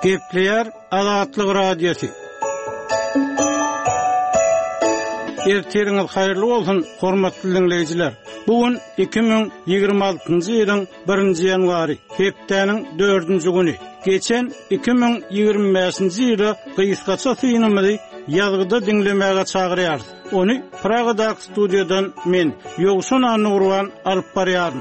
Gepleyer Azatlyk Radiosu. Erteriňiz haýyrly bolsun, hormatly dinleýijiler. Bugün 2026-njy ýylyň 1-nji ýanwary, hepdeniň 4-nji güni. Geçen 2025-nji ýyly gysgaça synymyzy ýazgyda dinlemäge çagyrýar. Onu Pragadaky studiýadan men Ýogsun Anurwan alyp barýarym.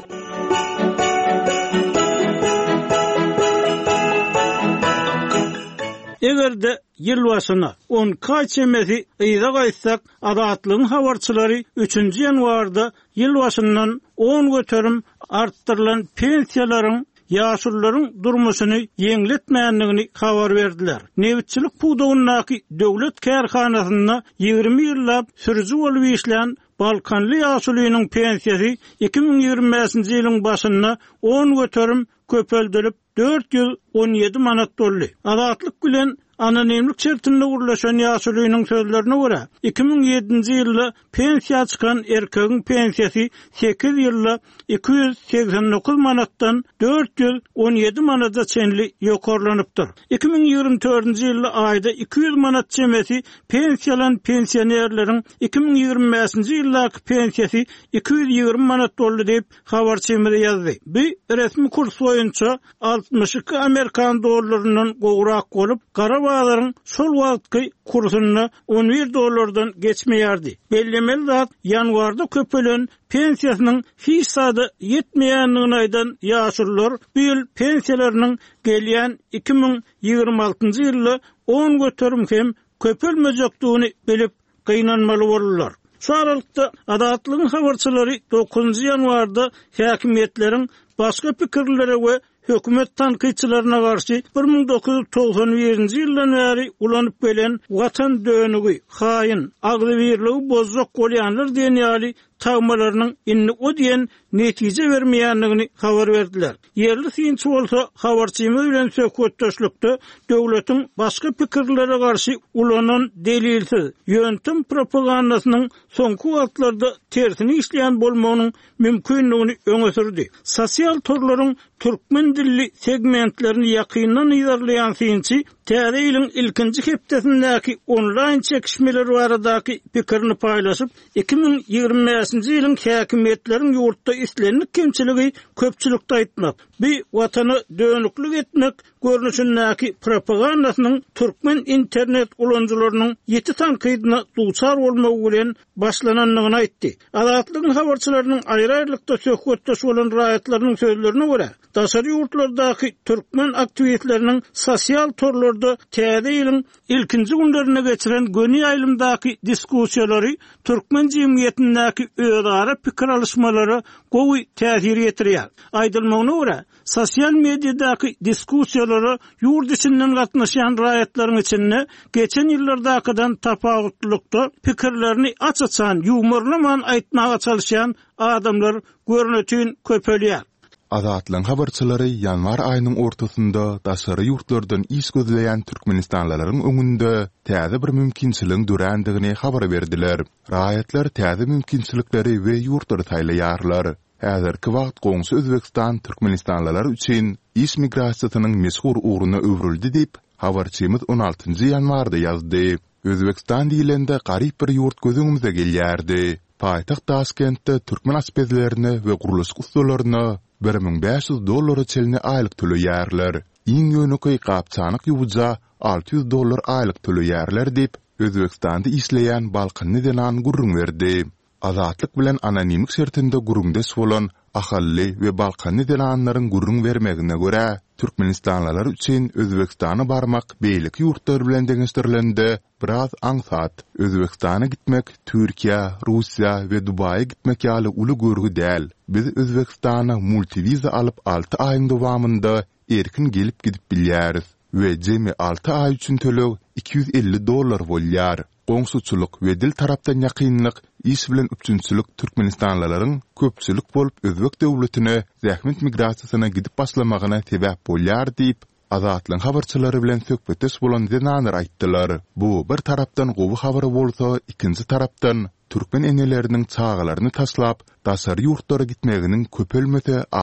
Egerde ýyl başyna 10 kaçemesi ýyla gaýtsak, Azatlygyň habarçylary 3-nji ýanwarda ýyl başyndan 10 göterim artdyrylan pensiýalaryň ýaşullaryň durmuşyny ýeňletmänligini habar berdiler. Nebitçilik puwdagyny döwlet kärhanasyna 20 ýyllap sürüji bolup işleýän Balkanly ýaşulynyň pensiýasy 2025-nji ýylyň başynda 10 göterim köpeldirilip 417 manat boldy. Azatlyk bilen anonimlik şertinde gurlaşan ýaşulynyň sözlerine görä 2007-nji ýylda pensiýa çykan erkegiň pensiýasy 8 ýylda 289 manatdan 417 manata çenli ýokarlanypdyr. 2024-nji ýylda aýda 200 manat çemesi pensiýalan pensionerleriň 2025-nji ýyldaky pensiýasy 220 manat boldy diýip habarçymyz ýazdy. Bu resmi kurs boýunça 62 Amerikan dollarynyň gowrak bolup, Qarabağlaryň şol wagtky kursuna 11 dollardan geçmeýärdi. Bellemeli zat ýanwarda köpelen pensiýasynyň hiçsady ýetmeýänligini aýdan ýaşurlar bu ýyl pensiýalarynyň gelýän 2026-njy ýylda 10 göterim hem köpelmejekdigini bilip gynanmaly bolurlar. Şu aralykda Azatlygyň habarçylary 9-njy ýanwarda häkimetleriň başga pikirlere we hökümet tanqidçilerine karşı 1991-nji ýyldan bäri ulanyp gelen watan dönügi, haýyn, agzybirligi bozjak bolýanlar diýen ýaly tagmalarynyň inni o diýen netije bermeýänligini habar berdiler. Yerli synçy bolsa habarçymyz bilen söhbetdeşlikde döwletiň başga pikirlere karşı ulanan delilsiz ýöntem propagandasynyň soňky wagtlarda tersini işleýän bolmagynyň mümkinligini öňe sürdi. Sosial torlaryň türkmen dilli segmentlerini ýakyndan ýarlayan synçy täze ýylyň ilkinji hepdesindäki onlaýn çekişmeler baradaky pikirini paýlaşyp 2025-nji ýylyň häkimetleriň ýurtda islenlik kemçiligi köpçülikde aýtmak, bu watany dönüklik etmek görnüşindäki propagandasynyň türkmen internet ulanjylarynyň ýeti tanqydyna duçar bolmagy bilen başlananlygyny aýtdy. Azatlygyň habarçylarynyň aýry-aýrylykda söhbetdeş bolan raýatlarynyň sözlerine görä, daşary ýurtlardaky türkmen aktiwistleriniň sosial torlarda täze ýylyň ilkinji günlerine geçiren göni aýlymdaky diskussiýalary türkmen jemgyýetindäki özara pikir alışmalary gowy täsir ýetirýär. Aýdylmagyna görä, sosial mediadaky diskussiýalary ýurt içinden gatnaşan raýatlaryň içinde geçen ýyllardakydan tapawutlykda pikirlerini açaçan, ýumorlaman aýtmaga çalışan adamlar görnütün köpelýär. Azatlyň habarçylary ýanwar aýynyň ortasynda daşary ýurtlardan iş gözleýän türkmenistanlylaryň öňünde täze bir mümkinçiligiň dürändigini habar berdiler. Raýatlar täze mümkinçilikleri we ýurtları taýlaýarlar. Häzirki wagt goňsy Özbekistan türkmenistanlylary üçin iş migrasiýasynyň meşhur uğruna öwrüldi diýip habarçymyz 16-njy ýanwarda ýazdy. Özbekistan diýilende garyp bir ýurt gözüňimize gelýärdi. Paýtaxt Taşkentde türkmen aspezlerini we guruluş ustalaryny $1500 çelini aýlyk töleýärler. Iň ýöneky gapçanyk ýuwja $600 aýlyk töleýärler diýip Özbekistanda işleýän Balkanly denan gurrun berdi. Azatlyk bilen anonimlik şertinde gurrundes bolan ahally we Balkanly denanlaryň gurrun bermegine görä türkmenistanlylar üçin Özbekistana barmak beýlik ýurtlar bilen deňeşdirilende biraz aňsat. Özbekistana gitmek Türkiýe, Russiýa we Dubaýa gitmek ýaly uly görgü däl. Biz Özbekistana multiviza alyp 6 aýyň dowamında erkin gelip gidip bilýäris we jemi 6 aý üçin töleg $250 bolýar. Goňsuçylyk we dil tarapdan ýakynlyk, iş bilen üçünçülük türkmenistanlylaryň köpçülik bolup Özbek döwletine zähmet migrasiýasyna gidip başlamagyna sebäp bolýar diýip Azatlyň habarçylary bilen söhbetdeş bolan denalar aýtdylar. Bu bir tarapdan gowy habary bolsa, ikinji tarapdan türkmen eneleriniň çağalaryny taşlap, daşary ýurtlara gitmeginiň köpelmese